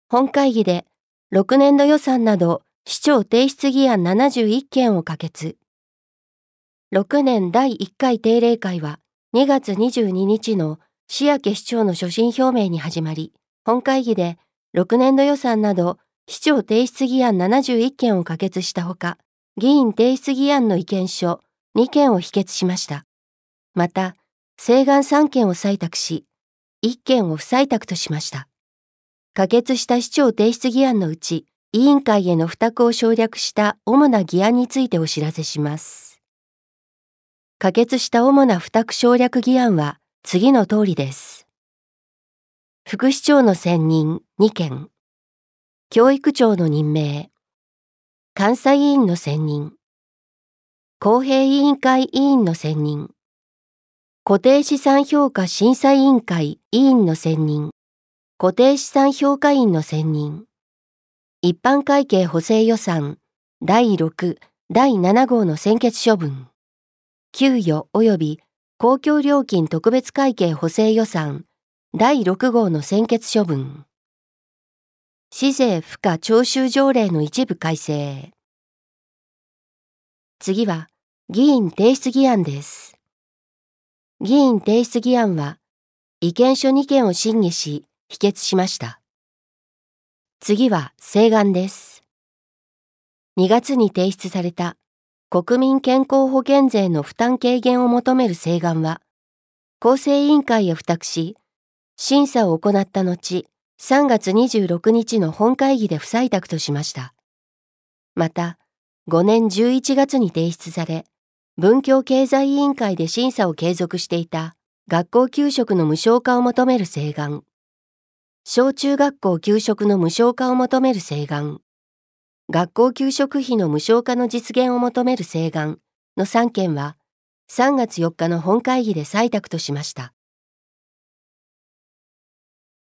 本会議で6年度予算など市長提出議案71件を可決。6年第1回定例会は2月22日の市明市長の所信表明に始まり、本会議で6年度予算など市長提出議案71件を可決したほか、議員提出議案の意見書2件を否決しました。また、請願3件を採択し、1件を不採択としました。可決した市長提出議案のうち、委員会への付託を省略した主な議案についてお知らせします。可決した主な付託省略議案は次の通りです。副市長の選任2件、教育長の任命、監査委員の選任、公平委員会委員の選任、固定資産評価審査委員会委員の選任、固定資産評価員の選任、一般会計補正予算第6、第7号の専決処分、給与及び公共料金特別会計補正予算第6号の専決処分、市税賦課徴収条例の一部改正。次は議員提出議案です。議員提出議案は意見書2件を審議し否決しました。次は請願です。2月に提出された国民健康保険税の負担軽減を求める請願は、公正委員会へ付託し、審査を行った後、3月26日の本会議で不採択としました。また、5年11月に提出され、文教経済委員会で審査を継続していた学校給食の無償化を求める請願、小中学校給食の無償化を求める請願、学校給食費の無償化の実現を求める請願の3件は3月4日の本会議で採択としました。